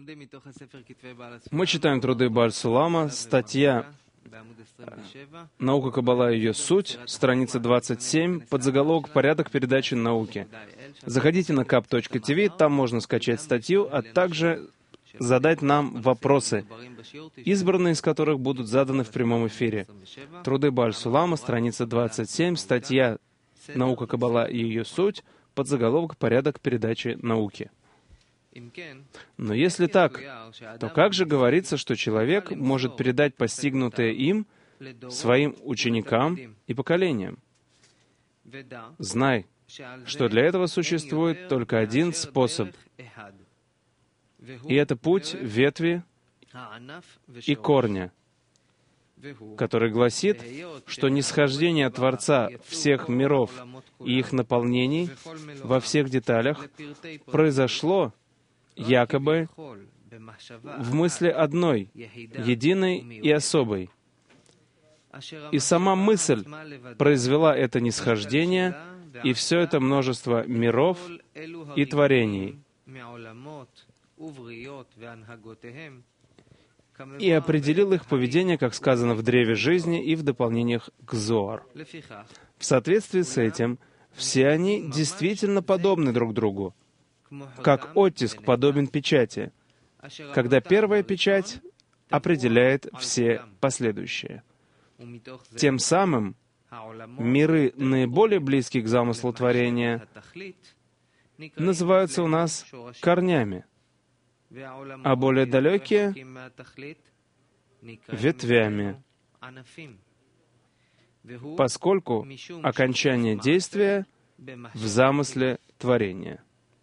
Мы читаем труды Бааль Сулама, статья «Наука Каббала и ее суть», страница 27, подзаголовок «Порядок передачи науки». Заходите на kap.tv, там можно скачать статью, а также задать нам вопросы, избранные из которых будут заданы в прямом эфире. Труды Бааль Сулама, страница 27, статья «Наука Каббала и ее суть», подзаголовок «Порядок передачи науки». Но если так, то как же говорится, что человек может передать постигнутое им своим ученикам и поколениям? Знай, что для этого существует только один способ, и это путь ветви и корня, который гласит, что нисхождение Творца всех миров и их наполнений во всех деталях произошло якобы в мысли одной, единой и особой. И сама мысль произвела это нисхождение и все это множество миров и творений, и определил их поведение, как сказано в Древе жизни и в дополнениях к Зоар. В соответствии с этим, все они действительно подобны друг другу, как оттиск подобен печати, когда первая печать определяет все последующие. Тем самым миры, наиболее близкие к замыслу творения, называются у нас корнями, а более далекие — ветвями, поскольку окончание действия в замысле творения.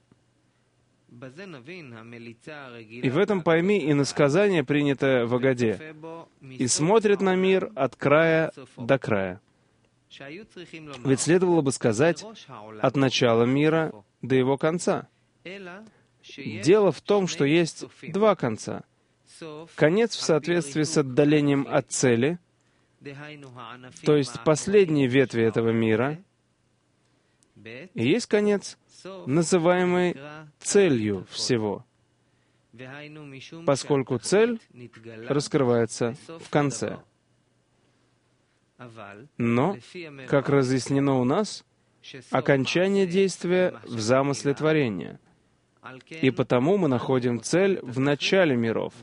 И в этом пойми иносказание, принятое в Агаде, «И смотрит на мир от края до края». Ведь следовало бы сказать «от начала мира до его конца». Дело в том, что есть два конца. Конец в соответствии с отдалением от цели, то есть последние ветви этого мира, и есть конец, называемый целью всего, поскольку цель раскрывается в конце. Но, как разъяснено у нас, окончание действия в замысле творения, и потому мы находим цель в начале миров,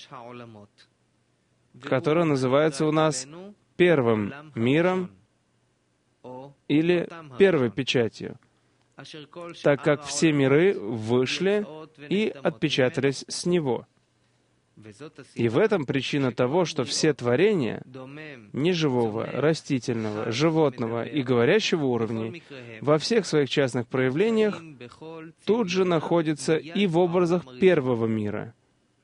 которая называется у нас первым миром или первой печатью, так как все миры вышли и отпечатались с него. И в этом причина того, что все творения неживого, растительного, животного и говорящего уровней во всех своих частных проявлениях тут же находятся и в образах первого мира.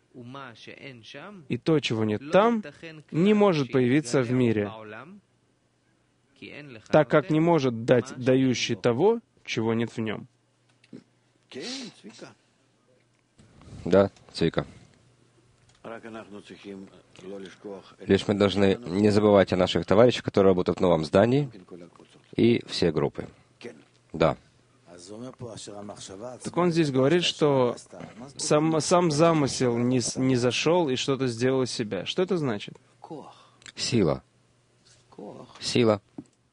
И то, чего нет там, не может появиться в мире, так как не может дать дающий того, чего нет в нем. Да, Цвика. Лишь мы должны не забывать о наших товарищах, которые работают в новом здании, и все группы. Да. Так он здесь говорит, что сам замысел не зашел и что-то сделал из себя. Что это значит? Сила. Сила.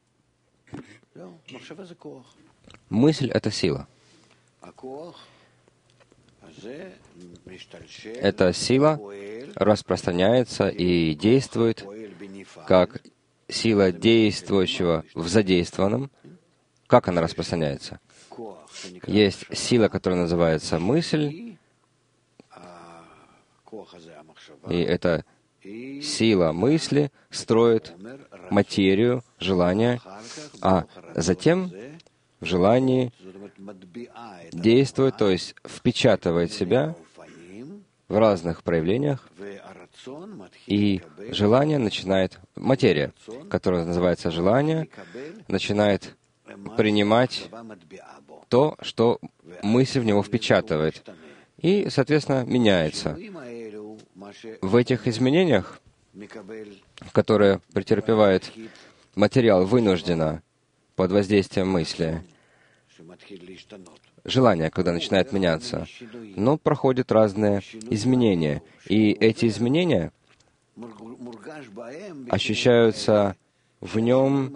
Мысль — это сила. Эта сила распространяется и действует как сила действующего в задействованном. Как она распространяется? Есть сила, которая называется мысль, и эта сила мысли строит материю, желания, а затем в желании действует, то есть впечатывает себя в разных проявлениях, и желание начинает, материя, которая называется желание, начинает принимать то, что мысль в него впечатывает, и, соответственно, меняется. В этих изменениях, которые претерпевает материал вынужденно под воздействием мысли, желание, когда начинает меняться, но проходят разные изменения. И эти изменения ощущаются в нем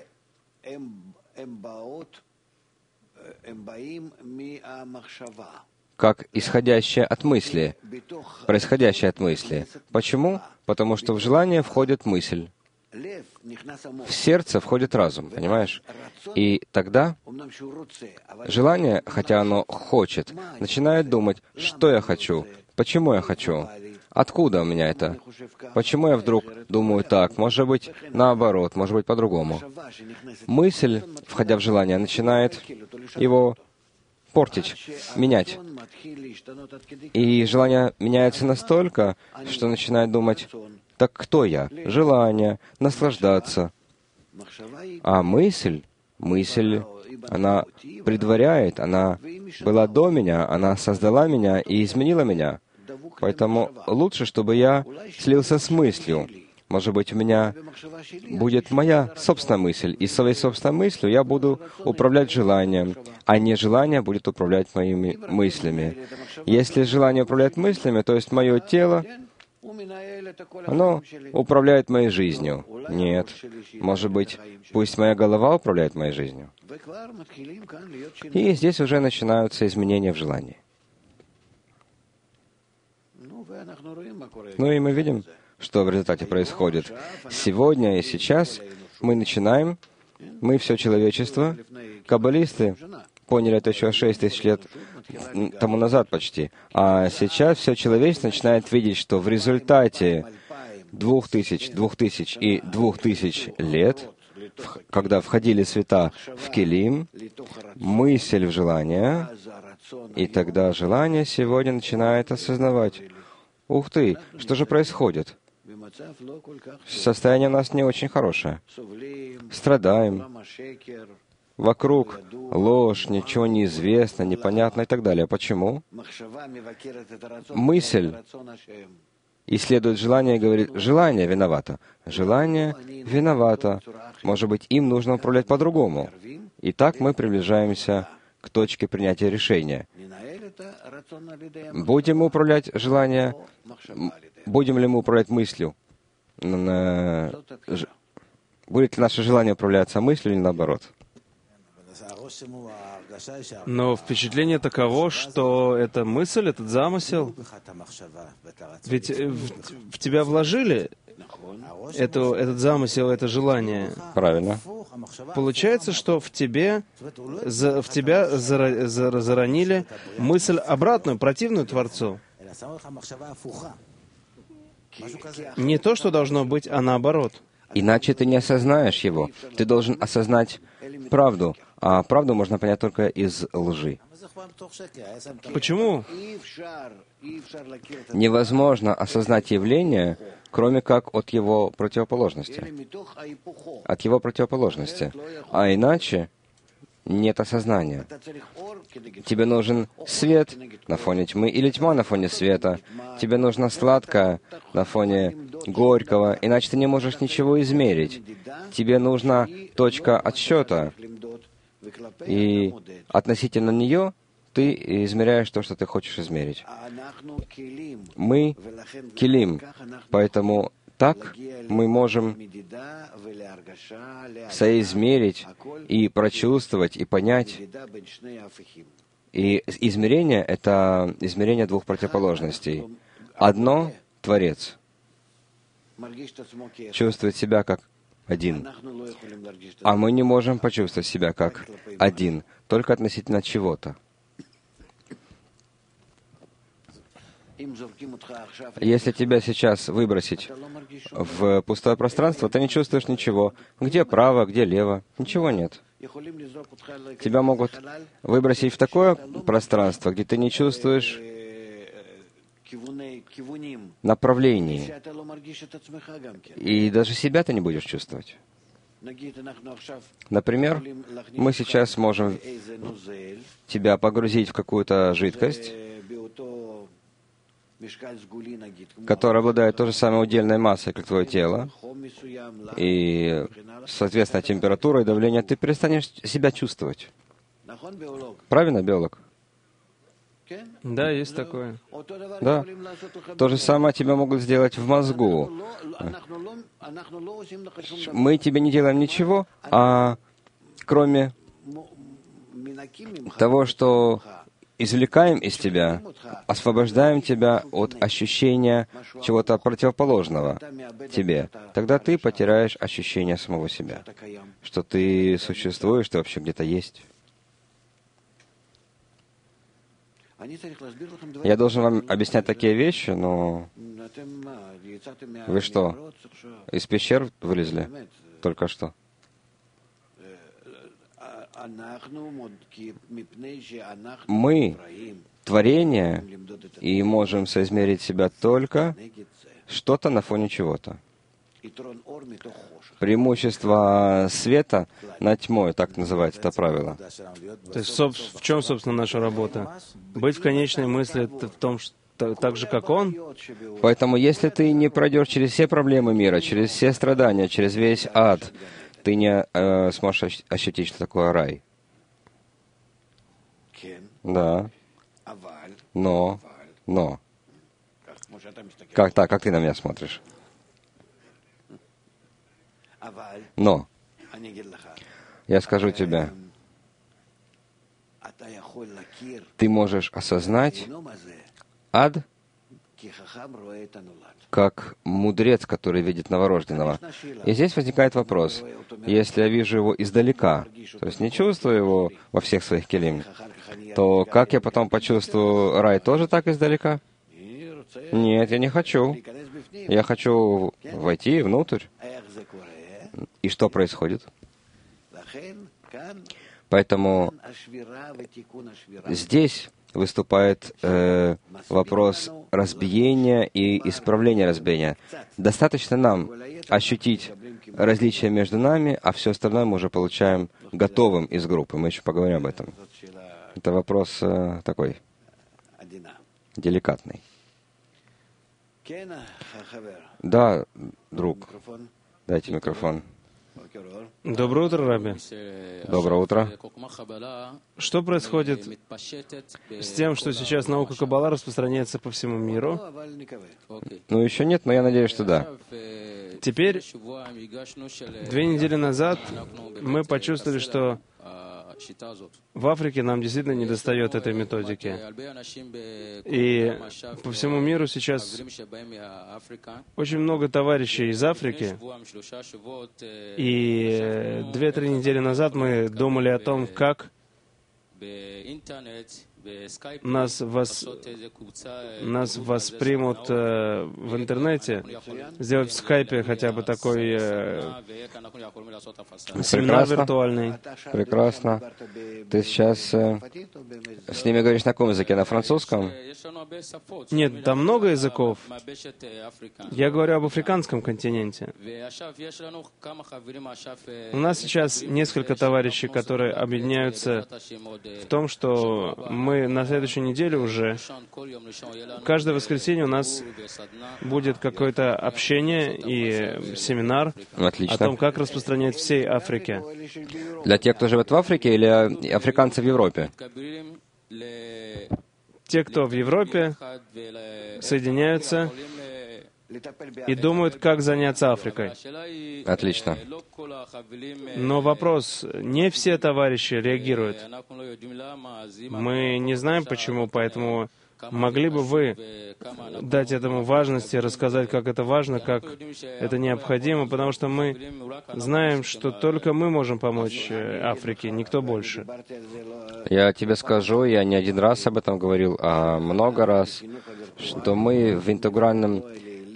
как исходящее от мысли, происходящее от мысли. Почему? Потому что в желание входит мысль. В сердце входит разум, понимаешь? И тогда желание, хотя оно хочет, начинает думать, что я хочу, почему я хочу, откуда у меня это, почему я вдруг думаю так, может быть, наоборот, может быть, по-другому. Мысль, входя в желание, начинает его портить, менять. И желание меняется настолько, что начинает думать, так кто я? Желание, наслаждаться. А мысль, она предваряет, она была до меня, она создала меня и изменила меня. Поэтому лучше, чтобы я слился с мыслью. Может быть, у меня будет моя собственная мысль, и своей собственной мыслью я буду управлять желанием, а не желание будет управлять моими мыслями. Если желание управляет мыслями, то есть мое тело, оно управляет моей жизнью. Нет. Может быть, пусть моя голова управляет моей жизнью. И здесь уже начинаются изменения в желании. Ну и мы видим, что в результате происходит. Сегодня и сейчас мы начинаем, мы все человечество, каббалисты поняли это еще 6000 лет тому назад почти, а сейчас все человечество начинает видеть, что в результате 2000 и 2000 лет, когда входили света в Келим, мысль в желание, и тогда желание сегодня начинает осознавать, ух ты, что же происходит? Состояние у нас не очень хорошее. Страдаем. Вокруг ложь, ничего не известно, непонятно и так далее. Почему? Мысль исследует желание и говорит, желание виновато. Желание виновато. Может быть, им нужно управлять по-другому. И так мы приближаемся к точке принятия решения. Будем мы управлять желанием, будем ли мы управлять мыслью? Будет ли наше желание управляться мыслью или наоборот? Но впечатление таково, что эта мысль, этот замысел, ведь в тебя вложили этот замысел, это желание. Правильно. Получается, что в тебя заронили мысль обратную, противную Творцу. Не то, что должно быть, а наоборот. Иначе ты не осознаешь его. Ты должен осознать правду. А правду можно понять только из лжи. Почему? Невозможно осознать явление, кроме как от его противоположности. От его противоположности. А иначе нет осознания. Тебе нужен свет на фоне тьмы или тьма на фоне света. Тебе нужно сладкое на фоне горького, иначе ты не можешь ничего измерить. Тебе нужна точка отсчета, и относительно нее ты измеряешь то, что ты хочешь измерить. Мы — келим, поэтому так мы можем соизмерить и прочувствовать, и понять. И измерение — это измерение двух противоположностей. Одно — Творец. Чувствует себя как один. А мы не можем почувствовать себя как один, только относительно чего-то. Если тебя сейчас выбросить в пустое пространство, ты не чувствуешь ничего. Где право, где лево? Ничего нет. Тебя могут выбросить в такое пространство, где ты не чувствуешь направлений. И даже себя ты не будешь чувствовать. Например, мы сейчас можем тебя погрузить в какую-то жидкость, которая обладает той же самой удельной массой, как твое тело, и, соответственно, температура и давление, ты перестанешь себя чувствовать. Правильно, биолог? Да, есть такое. Да. То же самое тебе могут сделать в мозгу. Мы тебе не делаем ничего, а кроме того, что извлекаем из тебя, освобождаем тебя от ощущения чего-то противоположного тебе, тогда ты потеряешь ощущение самого себя, что ты существуешь, что вообще где-то есть. Я должен вам объяснять такие вещи, но вы что, из пещер вылезли только что? Мы творение и можем соизмерить себя только что-то на фоне чего-то. Преимущество света над тьмой, так называется это правило. То есть в чем, собственно, наша работа? Быть в конечной мысли в том, что так же, как Он? Поэтому, если ты не пройдешь через все проблемы мира, через все страдания, через весь ад, ты не сможешь ощутить, что такое рай. Да. Но. Как ты на меня смотришь? Но. Я скажу тебе, ты можешь осознать ад как мудрец, который видит новорожденного. И здесь возникает вопрос. Если я вижу его издалека, то есть не чувствую его во всех своих келим, то как я потом почувствую рай тоже так издалека? Нет, я не хочу. Я хочу войти внутрь. И что происходит? Поэтому здесь выступает вопрос разбиения и исправления разбиения. Достаточно нам ощутить различия между нами, а все остальное мы уже получаем готовым из группы. Мы еще поговорим об этом. Это вопрос такой деликатный. Да, друг. Дайте микрофон. Доброе утро, Раби. Доброе утро. Что происходит с тем, что сейчас наука Каббала распространяется по всему миру? Ну, еще нет, но я надеюсь, что да. Теперь, 2 недели назад, мы почувствовали, что в Африке нам действительно недостает этой методики. И по всему миру сейчас очень много товарищей из Африки. И 2-3 недели назад мы думали о том, как нас воспримут в интернете, сделать в скайпе хотя бы такой семинар виртуальный. Прекрасно. Ты сейчас с ними говоришь на каком языке? На французском? Нет, там много языков. Я говорю об африканском континенте. У нас сейчас несколько товарищей, которые объединяются в том, что мы на следующей неделе уже, каждое воскресенье у нас будет какое-то общение и семинар о том, как распространять всей Африке. Для тех, кто живет в Африке, или африканцы в Европе? Те, кто в Европе, соединяются и думают, как заняться Африкой. Отлично. Но вопрос, не все товарищи реагируют. Мы не знаем почему, поэтому могли бы вы дать этому важности, рассказать, как это важно, как это необходимо, потому что мы знаем, что только мы можем помочь Африке, никто больше. Я тебе скажу, я не один раз об этом говорил, а много раз, что мы в интегральном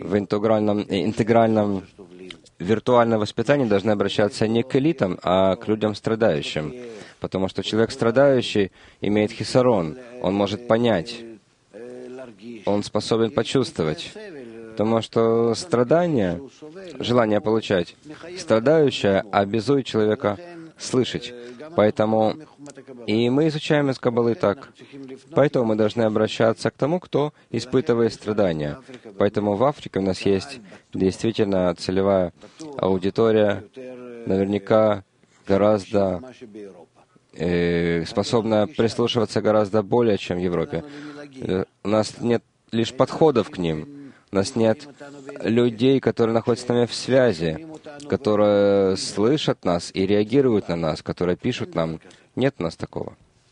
виртуальном воспитании должны обращаться не к элитам, а к людям страдающим. Потому что человек страдающий имеет хисарон, он может понять, он способен почувствовать. Потому что страдание, желание получать, страдающее обязует человека слышать. Поэтому и мы изучаем из Каббалы так. Поэтому мы должны обращаться к тому, кто испытывает страдания. Поэтому в Африке у нас есть действительно целевая аудитория, наверняка гораздо способна прислушиваться гораздо более, чем в Европе. У нас нет лишь подходов к ним. У нас нет людей, которые находятся с нами в связи, которые слышат нас и реагируют на нас, которые пишут нам. Нет у нас такого.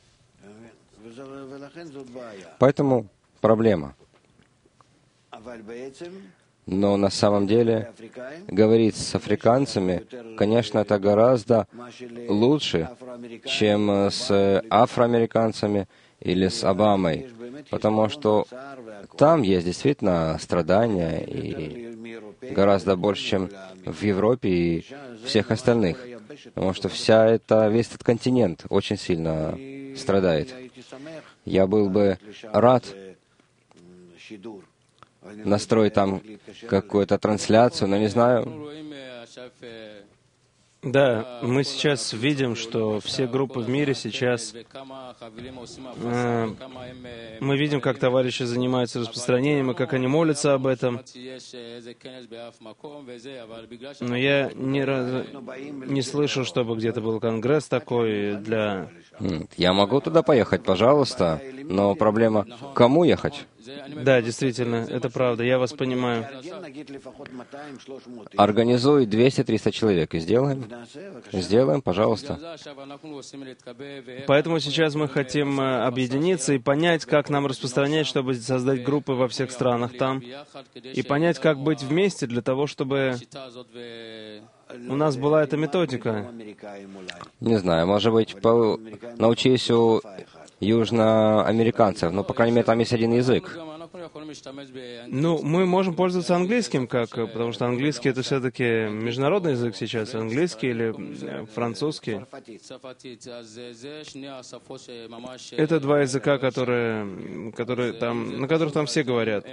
Поэтому проблема. Но на самом деле говорить с африканцами, конечно, это гораздо лучше, чем с афроамериканцами или с Обамой, потому что там есть действительно страдания и гораздо больше, чем в Европе и всех остальных, потому что весь этот континент очень сильно страдает. Я был бы рад настроить там какую-то трансляцию, но не знаю. Да, мы сейчас видим, что все группы в мире сейчас... мы видим, как товарищи занимаются распространением, и как они молятся об этом. Но я ни разу не слышал, чтобы где-то был конгресс такой для... Я могу туда поехать, пожалуйста, но проблема, кому ехать? Да, действительно, это правда, я вас понимаю. Организуй 200-300 человек и сделаем. Сделаем, пожалуйста. Поэтому сейчас мы хотим объединиться и понять, как нам распространять, чтобы создать группы во всех странах там, и понять, как быть вместе для того, чтобы у нас была эта методика. Не знаю, может быть, научись у южноамериканцев, но, по крайней мере, там есть один язык. Ну, мы можем пользоваться английским, потому что английский — это все-таки международный язык сейчас, английский или французский. Это два языка, на которых там все говорят.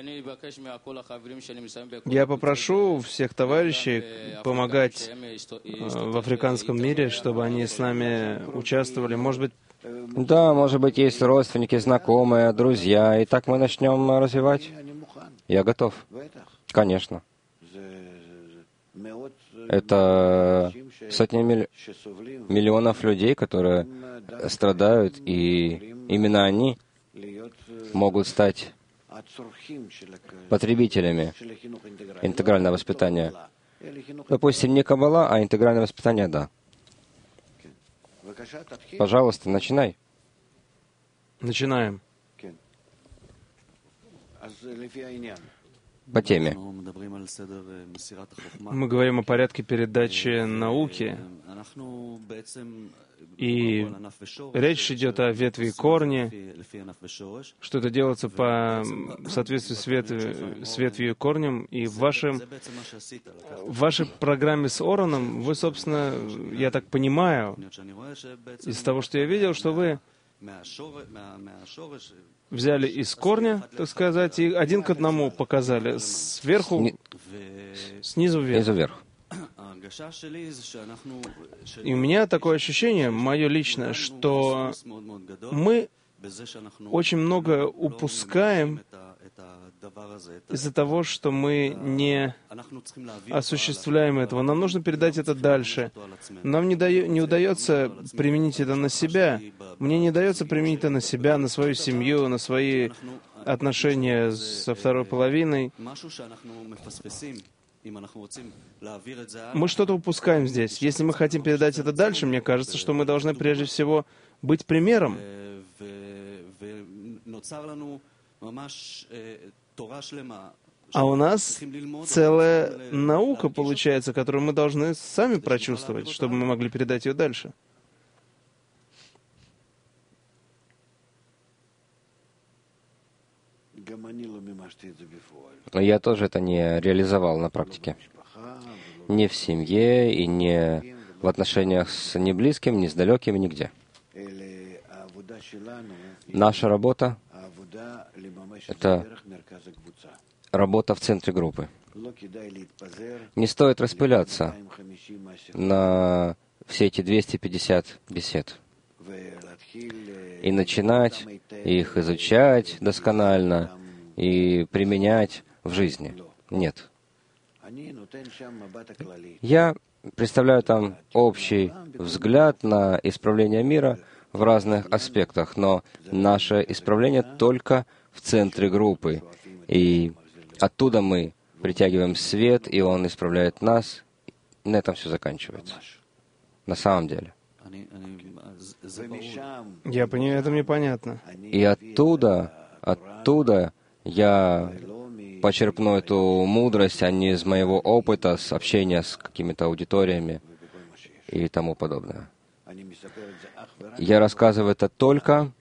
Я попрошу всех товарищей помогать в африканском мире, чтобы они с нами участвовали. Может быть, да, может быть, есть родственники, знакомые, друзья, и так мы начнем развивать. Я готов. Конечно. Это сотни миллионов людей, которые страдают, и именно они могут стать потребителями интегрального воспитания. Допустим, не каббала, а интегральное воспитание — да. Пожалуйста, начинай. Начинаем. По теме. Мы говорим о порядке передачи науки, и речь идет о ветви и корне, что это делается в соответствии с ветвью и корнем, и в вашей программе с Ораном вы, собственно, я так понимаю, из того, что я видел, что вы взяли из корня, так сказать, и один к одному показали, сверху, снизу вверх. И у меня такое ощущение, мое личное, что мы очень много упускаем из-за того, что мы не осуществляем этого. Нам нужно передать это дальше. Нам не удается применить это на себя. Мне не удается применить это на себя, на свою семью, на свои отношения со второй половиной. Мы что-то упускаем здесь. Если мы хотим передать это дальше, мне кажется, что мы должны прежде всего быть примером. А у нас целая наука получается, которую мы должны сами прочувствовать, чтобы мы могли передать ее дальше. Я тоже это не реализовал на практике. Ни в семье, и не в отношениях с неблизким, ни с далеким, нигде. Наша работа — это работа в центре группы. Не стоит распыляться на все эти 250 бесед и начинать их изучать досконально и применять в жизни. Нет. Я представляю там общий взгляд на исправление мира, в разных аспектах, но наше исправление только в центре группы. И оттуда мы притягиваем свет, и он исправляет нас. И на этом все заканчивается. На самом деле. Я понимаю, это мне понятно. И оттуда я почерпну эту мудрость, а не из моего опыта, с общения с какими-то аудиториями и тому подобное. Я рассказываю это только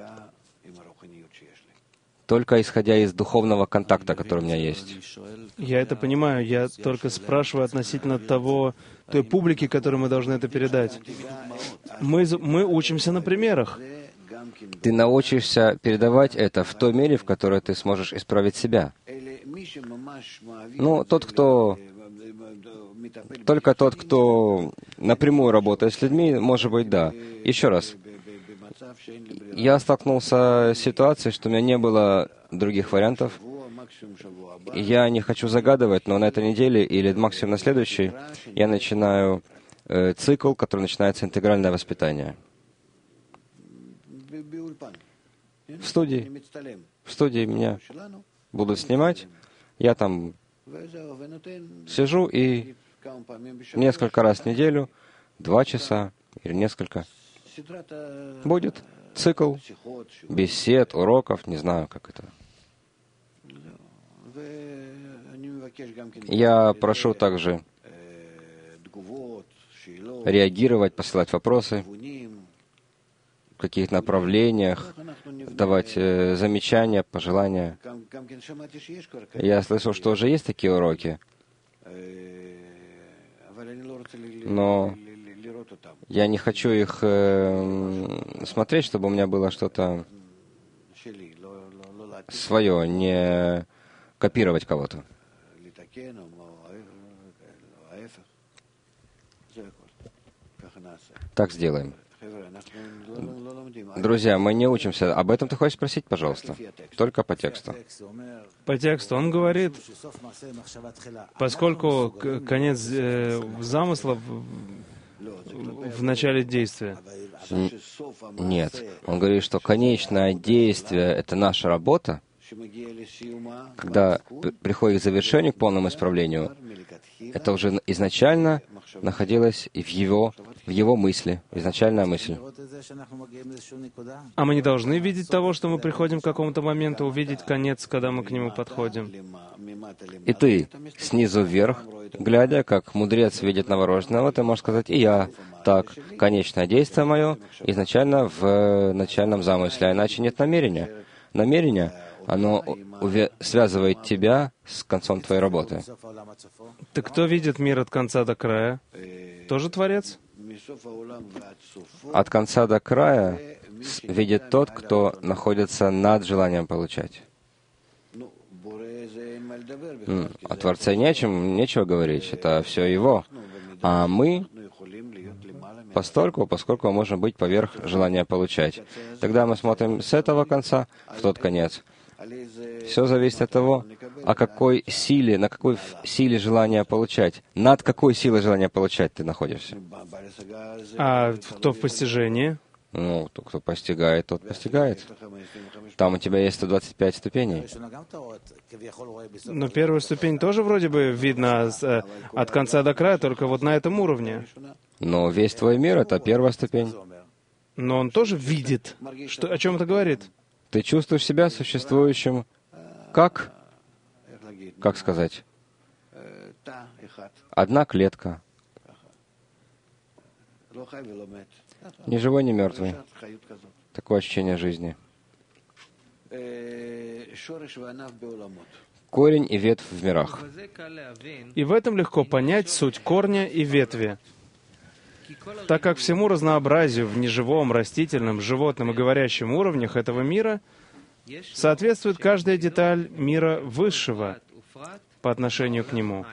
исходя из духовного контакта, который у меня есть. Я это понимаю, я только спрашиваю относительно той публики, которой мы должны это передать. Мы учимся на примерах. Ты научишься передавать это в той мере, в которой ты сможешь исправить себя. Ну, только тот, кто напрямую работает с людьми, может быть, да. Еще раз. Я столкнулся с ситуацией, что у меня не было других вариантов. Я не хочу загадывать, но на этой неделе или максимум на следующей я начинаю цикл, который начинается интегральное воспитание. В студии меня будут снимать. Я там сижу и несколько раз в неделю, 2 часа или несколько, будет цикл бесед, уроков, не знаю, как это. Я прошу также реагировать, посылать вопросы, в каких направлениях, давать замечания, пожелания. Я слышал, что уже есть такие уроки, но я не хочу их смотреть, чтобы у меня было что-то свое, не копировать кого-то. Так сделаем. Друзья, мы не учимся. Об этом ты хочешь спросить, пожалуйста? Только по тексту. По тексту он говорит, поскольку конец замысла в начале действия. Нет. Он говорит, что конечное действие — это наша работа. Когда приходит к завершению, к полному исправлению, это уже изначально находилось и в его мысли, изначальная мысль. А мы не должны видеть того, что мы приходим к какому-то моменту, увидеть конец, когда мы к нему подходим. И ты, снизу вверх, глядя, как мудрец видит новорожденного, ты можешь сказать: и я так, конечное действие мое изначально в начальном замысле, а иначе нет намерения. Намерение, оно связывает тебя с концом твоей работы. Так кто видит мир от конца до края? Тоже Творец? От конца до края видит тот, кто находится над желанием получать. О Творце нечего говорить, это все Его. А мы, поскольку мы можем быть поверх желания получать. Тогда мы смотрим с этого конца в тот конец. Все зависит от того, на какой силе желания получать. Над какой силой желания получать ты находишься. А кто в постижении? Ну, кто постигает, тот постигает. Там у тебя есть 125 ступеней. Но первую ступень тоже вроде бы видно от конца до края, только вот на этом уровне. Но весь твой мир — это первая ступень. Но он тоже видит. О чем это говорит? Ты чувствуешь себя существующим как сказать, одна клетка. Ни живой, ни мертвый. Такое ощущение жизни. Корень и ветвь в мирах. И в этом легко понять суть корня и ветви. Так как всему разнообразию в неживом, растительном, животном и говорящем уровнях этого мира соответствует каждая деталь мира высшего по отношению к нему,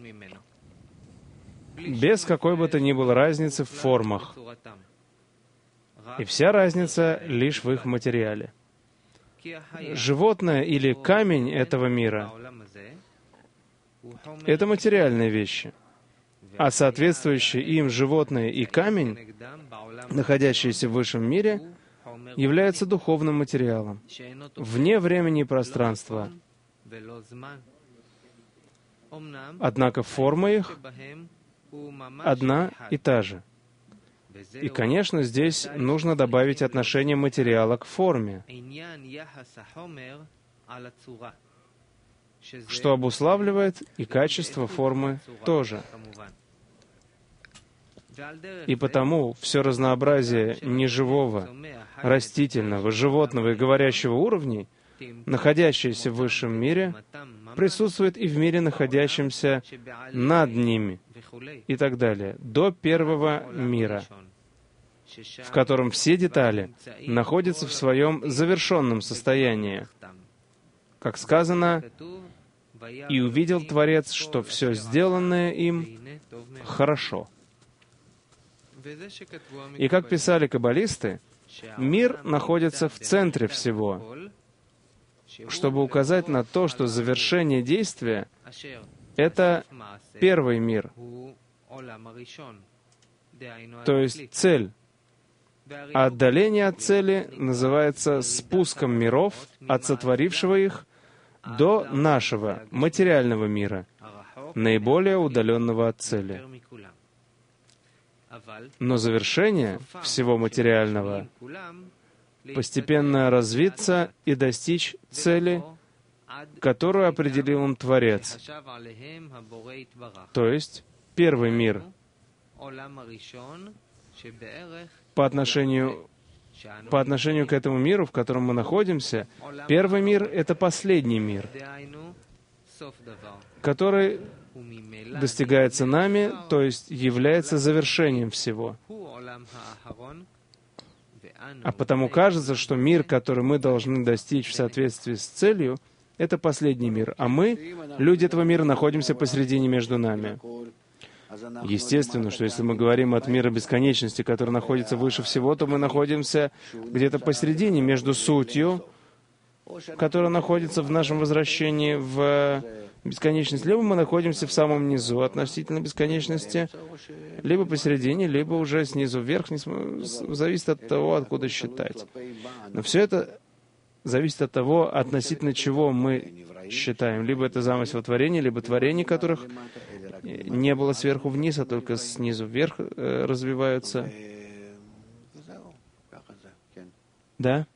без какой бы то ни было разницы в формах. И вся разница лишь в их материале. Животное или камень этого мира — это материальные вещи. а соответствующие им животное и камень, находящиеся в высшем мире, являются духовным материалом, вне времени и пространства. Однако форма их одна и та же. И, конечно, здесь нужно добавить отношение материала к форме, что обуславливает и качество формы тоже. И потому все разнообразие неживого, растительного, животного и говорящего уровней, находящиеся в высшем мире, присутствует и в мире, находящемся над ними, и так далее, до первого мира, в котором все детали находятся в своем завершенном состоянии. Как сказано, «И увидел Творец, что все сделанное им хорошо». И как писали каббалисты, мир находится в центре всего, чтобы указать на то, что завершение действия — это первый мир, то есть цель. А отдаление от цели называется спуском миров, от сотворившего их, до нашего материального мира, наиболее удаленного от цели. Но завершение всего материального — постепенно развиться и достичь цели, которую определил им Творец, то есть первый мир. По отношению к этому миру, в котором мы находимся, первый мир — это последний мир, который достигается нами, то есть является завершением всего. А потому кажется, что мир, который мы должны достичь в соответствии с целью, это последний мир, а мы, люди этого мира, находимся посредине между нами. Естественно, что если мы говорим от мира бесконечности, который находится выше всего, то мы находимся где-то посередине между сутью, которая находится в нашем возвращении в бесконечность, либо мы находимся в самом низу относительно бесконечности, либо посередине, либо уже снизу вверх, зависит от того, откуда считать. Но все это зависит от того, относительно чего мы считаем. Либо это замысел творения, либо творения, которых не было сверху вниз, а только снизу вверх развиваются. Да?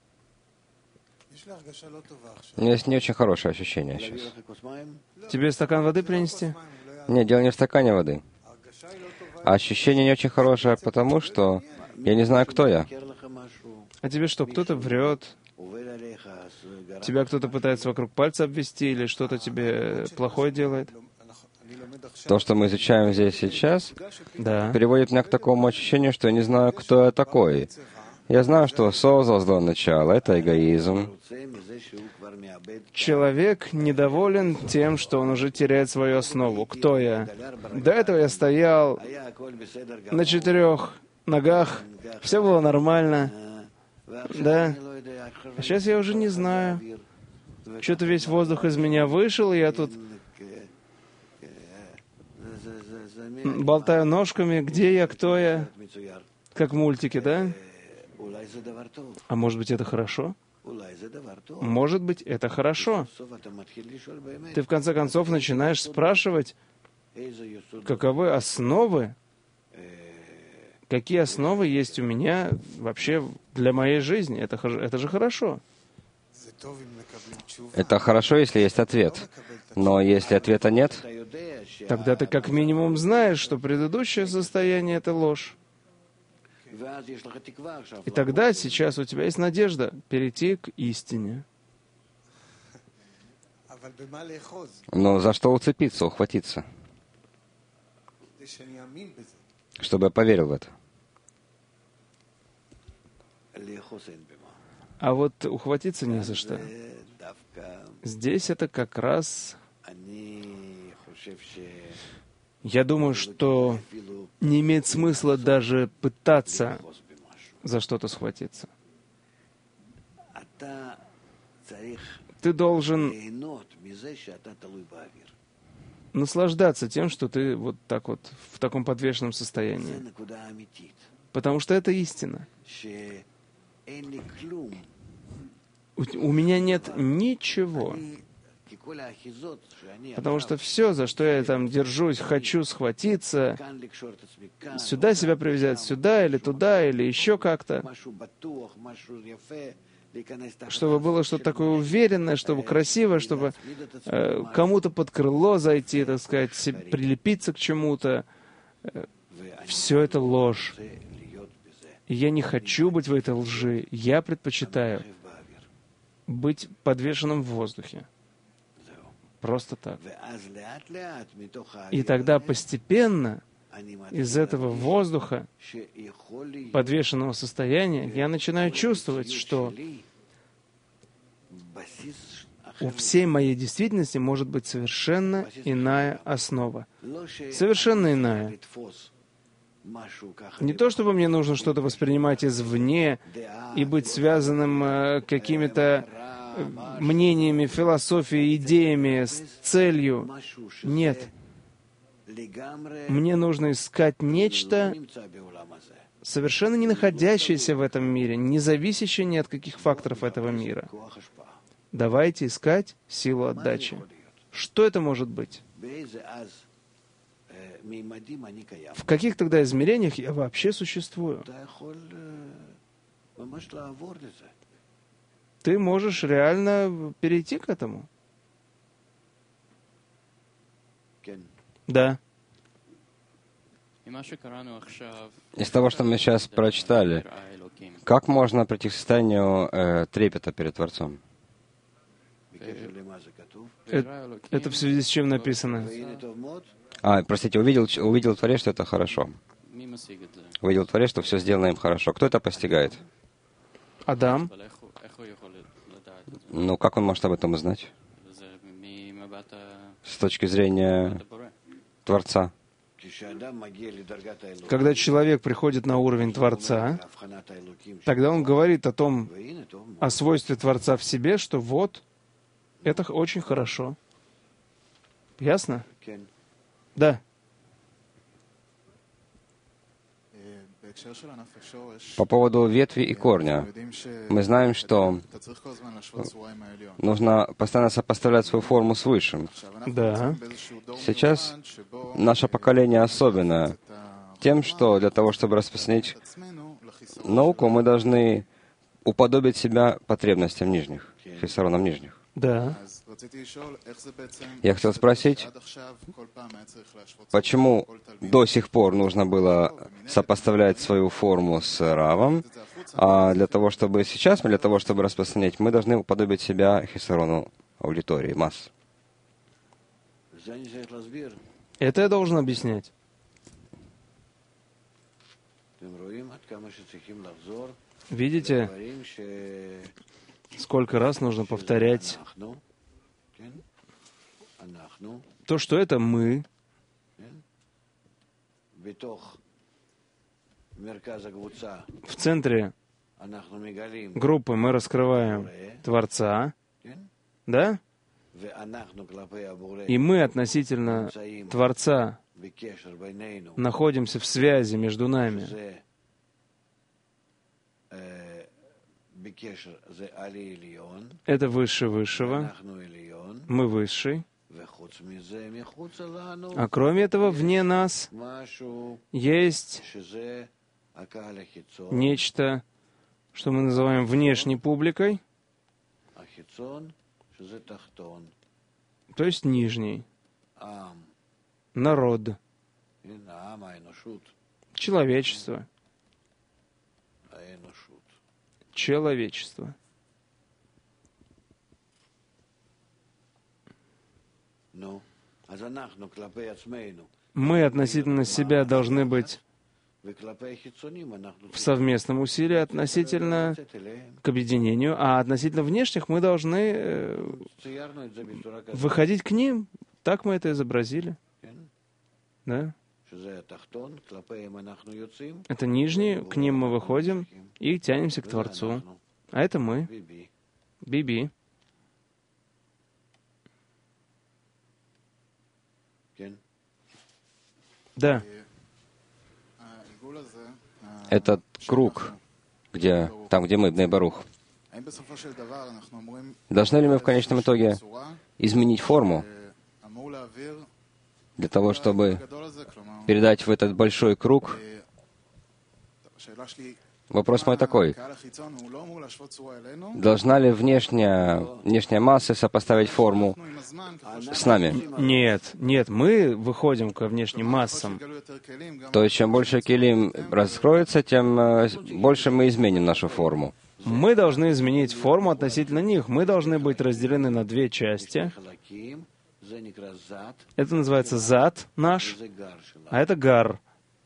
У меня есть не очень хорошее ощущение сейчас. Тебе стакан воды принести? Нет, дело не в стакане воды. А ощущение не очень хорошее, потому что я не знаю, кто я. А тебе что, кто-то врет? Тебя кто-то пытается вокруг пальца обвести или что-то тебе плохое делает? То, что мы изучаем здесь сейчас, Да. приводит меня к такому ощущению, что я не знаю, кто я такой. Я знаю, что создал злое начало. Это эгоизм. Человек недоволен тем, что он уже теряет свою основу. Кто я? До этого я стоял на 4 ногах, все было нормально. Да. А сейчас я уже не знаю. Что-то весь воздух из меня вышел, и я тут болтаю ножками. Где я, кто я? Как в мультике, да? А может быть, это хорошо? Может быть, это хорошо. Ты в конце концов начинаешь спрашивать, каковы основы, какие основы есть у меня вообще для моей жизни. Это же хорошо. Это хорошо, если есть ответ. Но если ответа нет, Тогда ты как минимум знаешь, что предыдущее состояние — это ложь. И тогда сейчас у тебя есть надежда перейти к истине. но за что уцепиться, ухватиться? Чтобы я поверил в это. А вот ухватиться не за что. Здесь это как раз... Я думаю, что не имеет смысла даже пытаться за что-то схватиться. Ты должен наслаждаться тем, что ты вот так вот в таком подвешенном состоянии. Потому что это истина. У меня нет ничего. Потому что все, за что я там держусь, хочу схватиться, сюда себя привязать, сюда или туда, или еще как-то, чтобы было что-то такое уверенное, чтобы красивое, чтобы кому-то под крыло зайти, так сказать, прилепиться к чему-то. Все это ложь. И я не хочу быть в этой лжи. Я предпочитаю быть подвешенным в воздухе. Просто так. И тогда постепенно из этого воздуха, подвешенного состояния, я начинаю чувствовать, что у всей моей действительности может быть совершенно иная основа. Совершенно иная. Не то, чтобы мне нужно что-то воспринимать извне и быть связанным какими-то мнениями, философией, идеями, с целью. Нет. Мне нужно искать нечто, совершенно не находящееся в этом мире, не зависящее ни от каких факторов этого мира. Давайте искать силу отдачи. Что это может быть? В каких тогда измерениях я вообще существую? Ты можешь реально перейти к этому? Да. Из того, что мы сейчас прочитали, как можно прийти к состоянию трепета перед Творцом? Это в связи с чем написано? Простите, увидел Творец, что это хорошо. Увидел Творец, что все сделано им хорошо. Кто это постигает? Адам. Ну, как он может об этом узнать? С точки зрения Творца. Когда человек приходит на уровень Творца, тогда он говорит о свойстве Творца в себе, что вот, это очень хорошо. Ясно? Да. По поводу ветви и корня. Мы знаем, что нужно постоянно сопоставлять свою форму с Высшим. Да. Сейчас наше поколение особенное тем, что для того, чтобы распространить науку, мы должны уподобить себя потребностям нижних, хисаронам нижних. Да. Я хотел спросить, почему до сих пор нужно было сопоставлять свою форму с Равом, а для того, чтобы сейчас, для того, чтобы распространять, мы должны уподобить себя хисарону аудитории, масс. Это я должен объяснять. Видите, сколько раз нужно повторять то, что это мы, в центре группы мы раскрываем Творца, да? И мы относительно Творца находимся в связи между нами. Это выше высшего, мы высший. А кроме этого, вне нас есть нечто, что мы называем внешней публикой, то есть нижней. Народ. Человечество. Человечество. Мы относительно себя должны быть в совместном усилии относительно к объединению, а относительно внешних мы должны выходить к ним. Так мы это изобразили. Да? Это нижние, к ним мы выходим и тянемся к Творцу. А это мы. Биби. Да. Этот круг, там, где мы, Бней Барух, должны ли мы в конечном итоге изменить форму для того, чтобы передать в этот большой круг? Вопрос мой такой. Должна ли внешняя масса сопоставить форму с нами? Нет, мы выходим ко внешним массам. То есть, чем больше килим раскроется, тем больше мы изменим нашу форму. Мы должны изменить форму относительно них. Мы должны быть разделены на две части. Это называется зад наш, а это гар.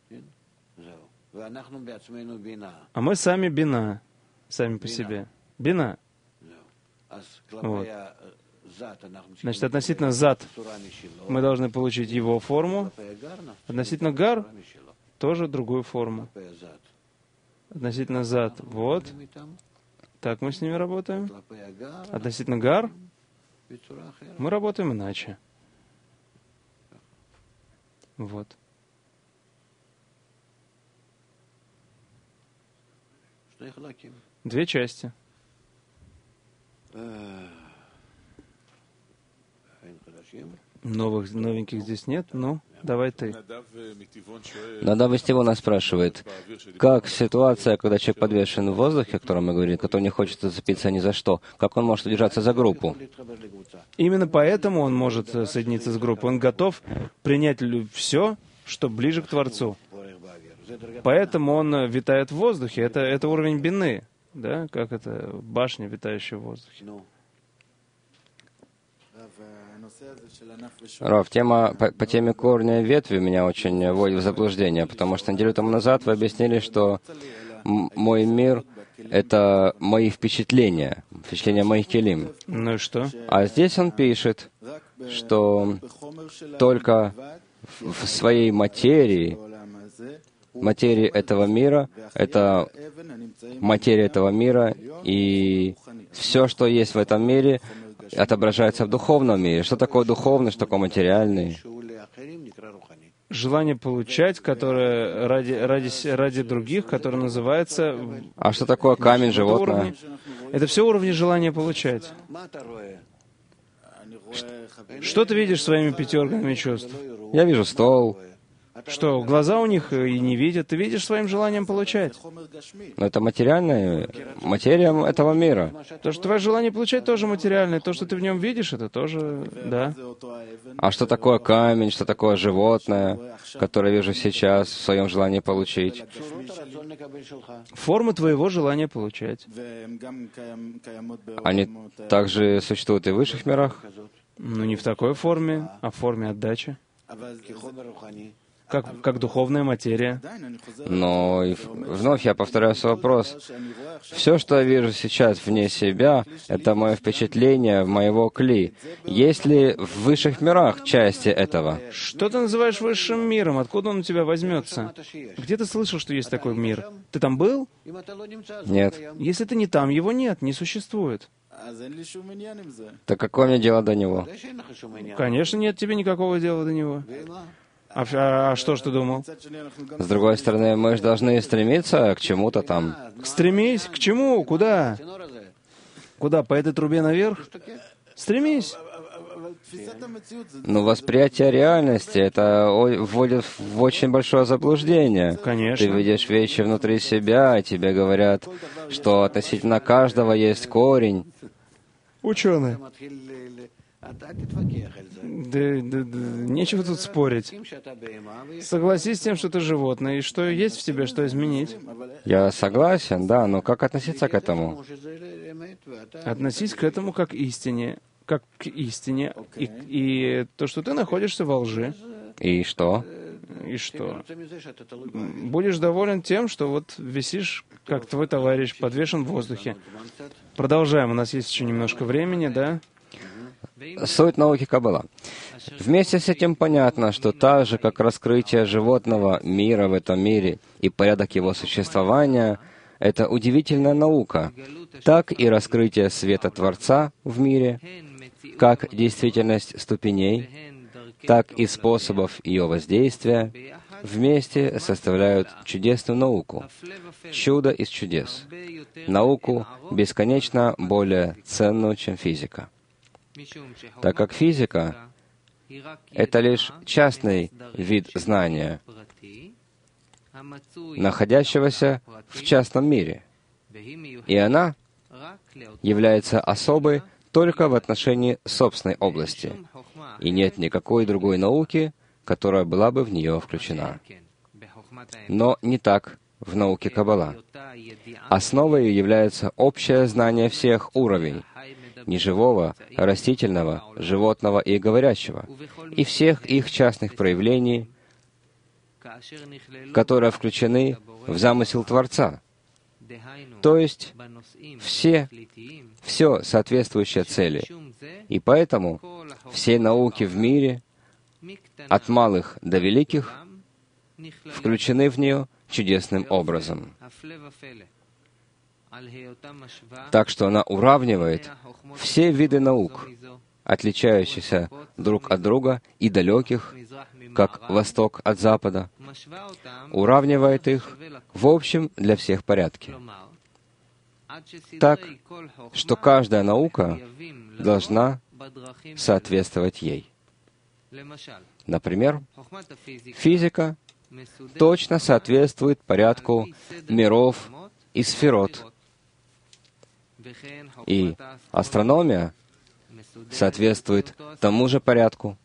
А мы сами бина, сами по себе. Бина. Вот. Значит, относительно зад мы должны получить его форму. Относительно гар тоже другую форму. Относительно зад, вот. Так мы с ними работаем. Относительно гар мы работаем иначе. Вот. Две части. Новеньких здесь нет, ну, давай ты. Надав из Тивона спрашивает, как ситуация, когда человек подвешен в воздухе, о котором мы говорили, который не хочет зацепиться ни за что, как он может удержаться за группу? Именно поэтому он может соединиться с группой. Он готов принять все, что ближе к Творцу. Поэтому он витает в воздухе. Это уровень бины, да, как это башня, витающая в воздухе. Рав, тема по теме корня и ветви меня очень вводит в заблуждение, потому что неделю тому назад вы объяснили, что мой мир — это мои впечатления моих келим. Ну и что? А здесь он пишет, что только в своей материи этого мира, это материя этого мира, и все, что есть в этом мире, отображается в духовном мире. Что такое духовный, что такое материальный? Желание получать, которое ради других, которое называется... А что такое камень, животное? Это все уровни желания получать. Что ты видишь своими пятерками чувств? Я вижу стол. Что, глаза у них и не видят, ты видишь своим желанием получать. Но это материальная материя этого мира. То, что твое желание получать, тоже материальное. То, что ты в нем видишь, это тоже, да. А что такое камень, что такое животное, которое я вижу сейчас в своем желании получить? Форма твоего желания получать. Они также существуют и в высших мирах? Ну, не в такой форме, а в форме отдачи. Как духовная материя. Но вновь я повторяю свой вопрос. Все, что я вижу сейчас вне себя, это мое впечатление моего кли. Есть ли в высших мирах части этого? Что ты называешь высшим миром? Откуда он у тебя возьмется? Где ты слышал, что есть такой мир? Ты там был? Нет. Если ты не там, его нет, не существует. Так какое мне дело до него? Конечно, нет тебе никакого дела до него. А что ж ты думал? С другой стороны, мы же должны стремиться к чему-то там. Стремись? К чему? Куда? Куда? По этой трубе наверх? Стремись. Но восприятие реальности, это вводит в очень большое заблуждение. Конечно. Ты видишь вещи внутри себя, и тебе говорят, что относительно каждого есть корень. Ученые. Да, нечего тут спорить. Согласись с тем, что ты животное, и что есть в тебе, что изменить. Я согласен, да, но как относиться к этому? Относись к этому как к истине, и то, что ты находишься во лжи. И что? И что? Будешь доволен тем, что вот висишь, как твой товарищ, подвешен в воздухе. Продолжаем, у нас есть еще немножко времени, да? Суть науки Каббала. Вместе с этим понятно, что так же, как раскрытие животного мира в этом мире и порядок его существования — это удивительная наука, так и раскрытие света Творца в мире, как действительность ступеней, так и способов ее воздействия вместе составляют чудесную науку, чудо из чудес, науку бесконечно более ценную, чем физика. Так как физика — это лишь частный вид знания, находящегося в частном мире, и она является особой только в отношении собственной области, и нет никакой другой науки, которая была бы в нее включена. Но не так в науке Каббала. Основой ее является общее знание всех уровней — неживого, растительного, животного и говорящего, и всех их частных проявлений, которые включены в замысел Творца, то есть все соответствующие цели. И поэтому все науки в мире, от малых до великих, включены в нее чудесным образом. Так что она уравнивает все виды наук, отличающихся друг от друга и далеких, как Восток от Запада, уравнивает их в общем для всех порядке. Так, что каждая наука должна соответствовать ей. Например, физика точно соответствует порядку миров и сферот, и астрономия соответствует тому же порядку,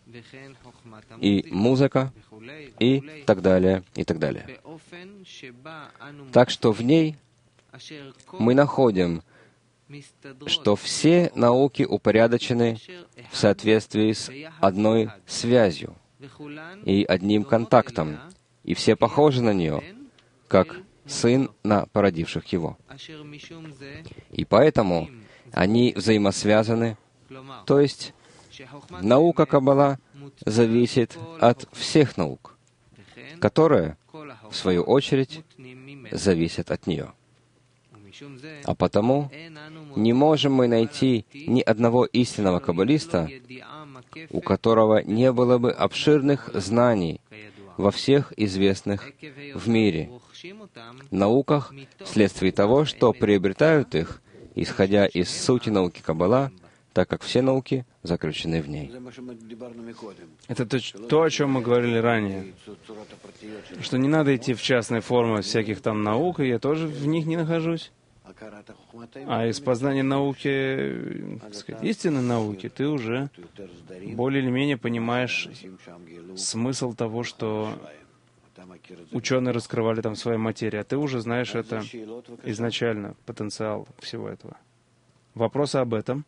и музыка, и так далее, и так далее. Так что в ней мы находим, что все науки упорядочены в соответствии с одной связью и одним контактом, и все похожи на нее, как сын на породивших его. И поэтому они взаимосвязаны, то есть наука Каббала зависит от всех наук, которые, в свою очередь, зависят от нее. А потому не можем мы найти ни одного истинного каббалиста, у которого не было бы обширных знаний во всех известных в мире науках, вследствие того, что приобретают их, исходя из сути науки Каббала, так как все науки заключены в ней. Это то, о чем мы говорили ранее, что не надо идти в частные формы всяких там наук, и я тоже в них не нахожусь. А из познания науки, так сказать, истинной науки, ты уже более или менее понимаешь смысл того, что ученые раскрывали там в своей материи, а ты уже знаешь это изначально, потенциал всего этого. Вопросы об этом?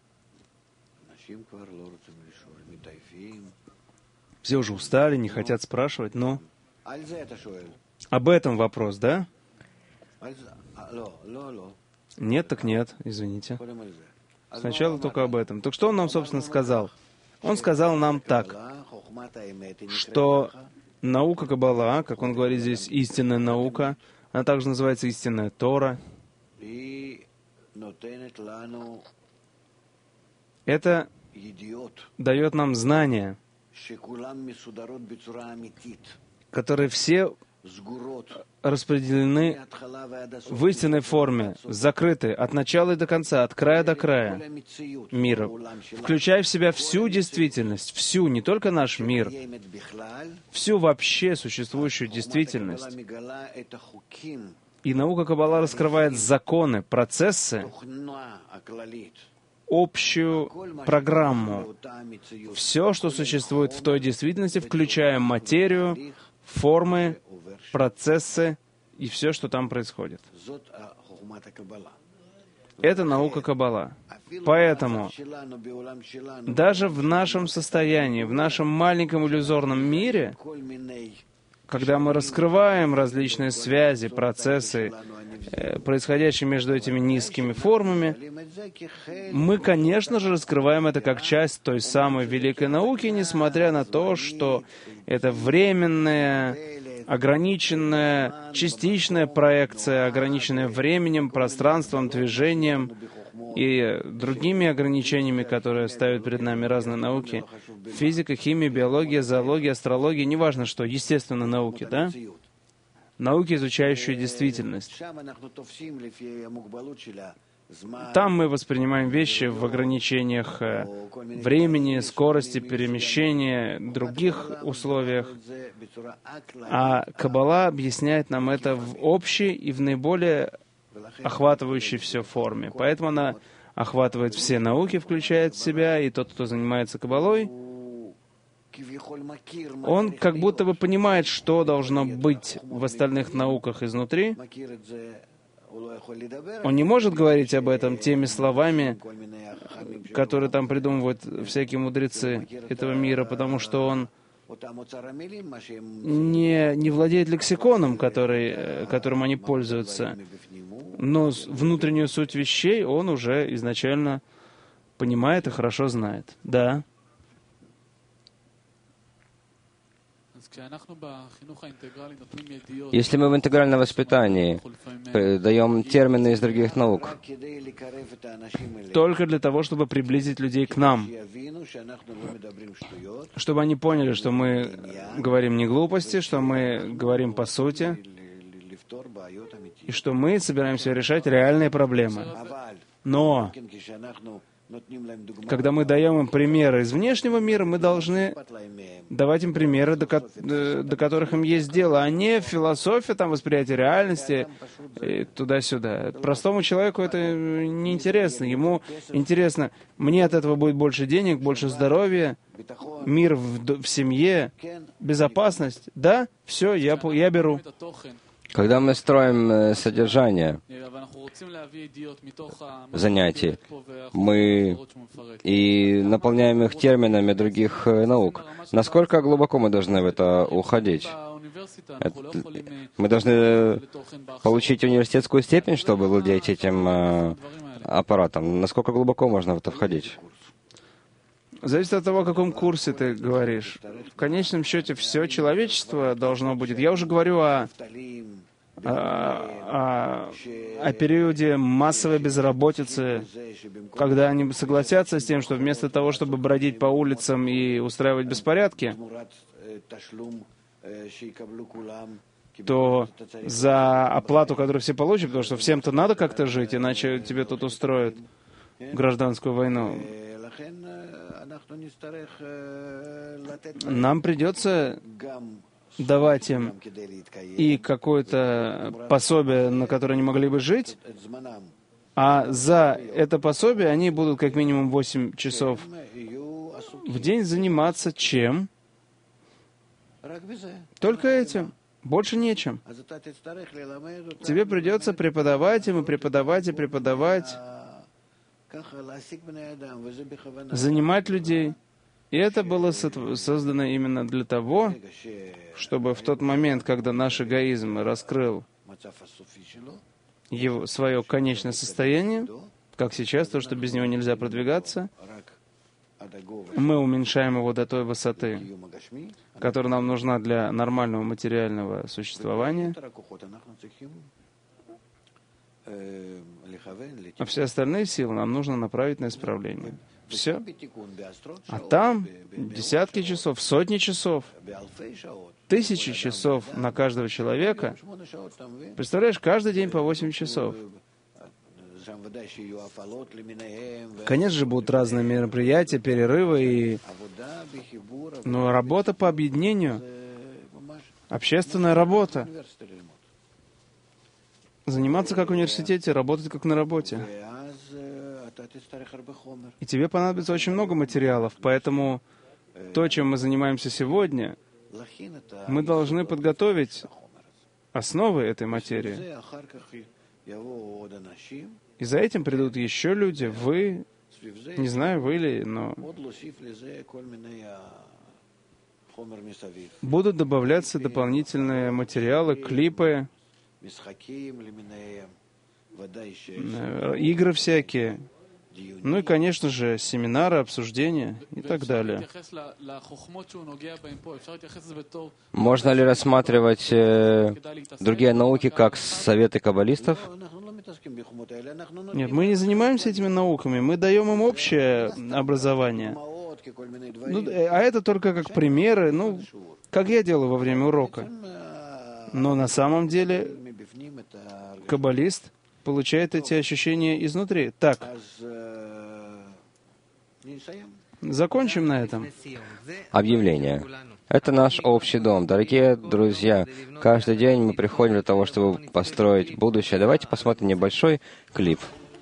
Все уже устали, не хотят спрашивать, но... Об этом вопрос, да? Нет, так нет, извините. Сначала только об этом. Так что он нам, собственно, сказал? Он сказал нам так, что наука Каббала, как он говорит здесь, истинная наука, она также называется истинная Тора. Это дает нам знания, которые все распределены в истинной форме, закрыты от начала и до конца, от края до края мира, включая в себя всю действительность, всю, не только наш мир, всю вообще существующую действительность. И наука Каббала раскрывает законы, процессы, общую программу, все, что существует в той действительности, включая материю, формы, процессы и все, что там происходит. Это наука Каббала. Поэтому даже в нашем состоянии, в нашем маленьком иллюзорном мире, когда мы раскрываем различные связи, процессы, происходящие между этими низкими формами, мы, конечно же, раскрываем это как часть той самой великой науки, несмотря на то, что это временная, ограниченная, частичная проекция, ограниченная временем, пространством, движением, и другими ограничениями, которые ставят перед нами разные науки. Физика, химия, биология, зоология, астрология, неважно что, естественно, науки, да? Науки, изучающие действительность. Там мы воспринимаем вещи в ограничениях времени, скорости перемещения, других условиях. А Каббала объясняет нам это в общей и в наиболее охватывающей все форме. Поэтому она охватывает все науки, включает в себя, и тот, кто занимается Каббалой, он как будто бы понимает, что должно быть в остальных науках изнутри. Он не может говорить об этом теми словами, которые там придумывают всякие мудрецы этого мира, потому что он не владеет лексиконом, которым они пользуются. Но внутреннюю суть вещей он уже изначально понимает и хорошо знает. Да. Если мы в интегральном воспитании даем термины из других наук, только для того, чтобы приблизить людей к нам, чтобы они поняли, что мы говорим не глупости, что мы говорим по сути, и что мы собираемся решать реальные проблемы. Но когда мы даем им примеры из внешнего мира, мы должны давать им примеры, до которых им есть дело, а не философия, там, восприятие реальности, туда-сюда. Простому человеку это неинтересно. Ему интересно, мне от этого будет больше денег, больше здоровья, мир в семье, безопасность. Да, все, я беру. Когда мы строим содержание занятий, мы и наполняем их терминами других наук, насколько глубоко мы должны в это уходить? Мы должны получить университетскую степень, чтобы владеть этим аппаратом. Насколько глубоко можно в это входить? Зависит от того, о каком курсе ты говоришь. В конечном счете все человечество должно будет. Я уже говорю о периоде массовой безработицы, когда они согласятся с тем, что вместо того, чтобы бродить по улицам и устраивать беспорядки, то за оплату, которую все получат, потому что всем-то надо как-то жить, иначе тебе тут устроят гражданскую войну. Нам придется давать им и какое-то пособие, на которое они могли бы жить, а за это пособие они будут как минимум 8 часов в день заниматься чем? Только этим. Больше нечем. Тебе придется преподавать им, и преподавать, и преподавать, занимать людей. И это было создано именно для того, чтобы в тот момент, когда наш эгоизм раскрыл свое конечное состояние, как сейчас, то, что без него нельзя продвигаться, мы уменьшаем его до той высоты, которая нам нужна для нормального материального существования, а все остальные силы нам нужно направить на исправление. Все. А там десятки часов, сотни часов, тысячи часов на каждого человека. Представляешь, каждый день по 8 часов. Конечно же, будут разные мероприятия, перерывы, но работа по объединению, общественная работа. Заниматься как в университете, работать как на работе. И тебе понадобится очень много материалов, поэтому то, чем мы занимаемся сегодня, мы должны подготовить основы этой материи. И за этим придут еще люди, вы, не знаю, вы ли, но будут добавляться дополнительные материалы, клипы, игры всякие, ну и, конечно же, семинары, обсуждения и так далее. Можно ли рассматривать другие науки как советы каббалистов? Нет, мы не занимаемся этими науками, мы даем им общее образование. А это только как примеры, как я делаю во время урока. Но на самом деле каббалист получает эти ощущения изнутри. Так, закончим на этом. Объявление. Это наш общий дом. Дорогие друзья, каждый день мы приходим для того, чтобы построить будущее. Давайте посмотрим небольшой клип.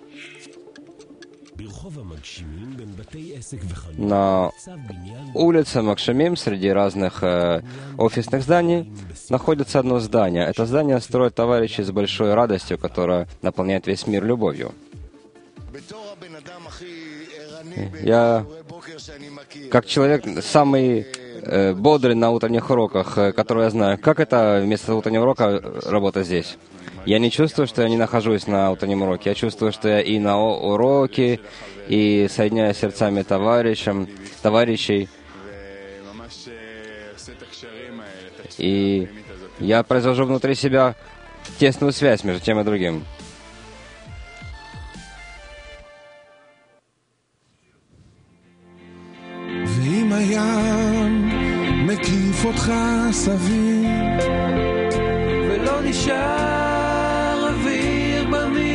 На улице Макшамим, среди разных офисных зданий, находится одно здание. Это здание строят товарищи с большой радостью, которая наполняет весь мир любовью. Я, как человек, самый бодрый на утренних уроках, который я знаю, как это вместо утреннего урока работать здесь? Я не чувствую, что я не нахожусь на утреннем уроке. Я чувствую, что я и на уроке, и соединяю сердцами товарищей. И я произвожу внутри себя тесную связь между тем и другим. מקיף אותך סביב ולא נשאר אוויר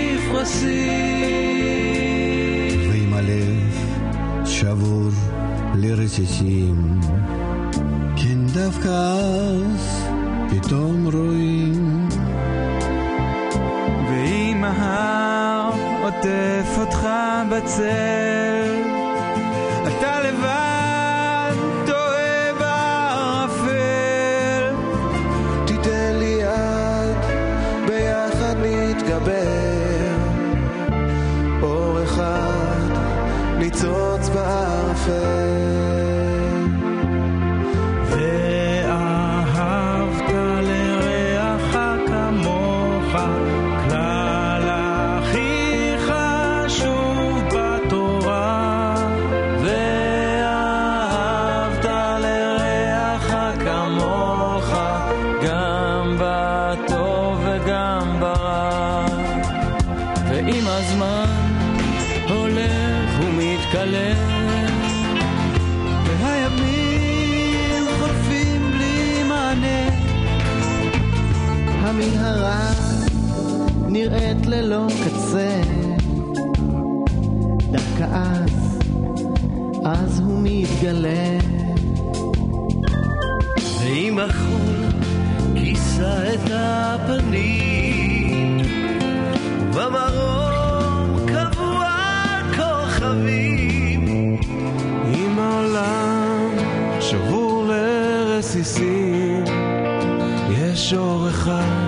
במפרשים ועם הלב שבור לרסיסים כן דווקא אז פתאום רואים ועם ההר עוטף אותך בצל אתה לבד אור אחד ניצוץ באפל ואהבת לרעך כמוך כלל הכי חשוב בתורה ואהבת לרעך כמוך גם בטוב וגם ברע ועם הזמן הולך ומתקלף והימים חולפים בלי מענה המנהרה נראית ללא קצה דווקא אז הוא מתגלה ועם החול כיסה את הפנים במרום קבוע כוכבים עם העולם שבור לרסיסים יש אור אחד